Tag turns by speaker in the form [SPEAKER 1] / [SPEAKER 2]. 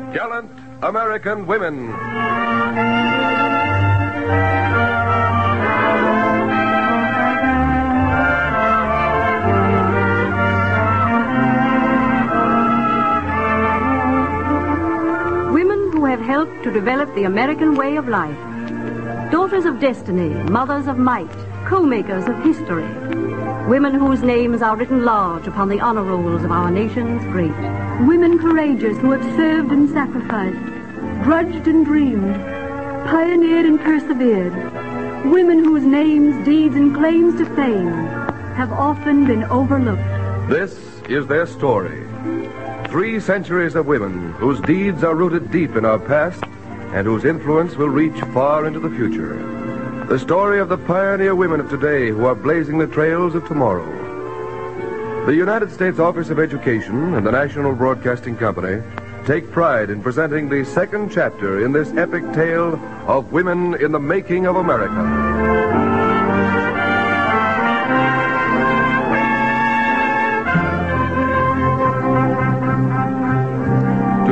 [SPEAKER 1] Gallant American Women.
[SPEAKER 2] Women who have helped to develop the American way of life. Daughters of destiny, mothers of might, co-makers of history. Women whose names are written large upon the honor rolls of our nation's great.
[SPEAKER 3] Women courageous who have served and sacrificed, grudged and dreamed, pioneered and persevered. Women whose names, deeds, and claims to fame have often been overlooked.
[SPEAKER 1] This is their story. 3 centuries of women whose deeds are rooted deep in our past and whose influence will reach far into the future. The story of the pioneer women of today who are blazing the trails of tomorrow. The United States Office of Education and the National Broadcasting Company take pride in presenting the second chapter in this epic tale of women in the making of America.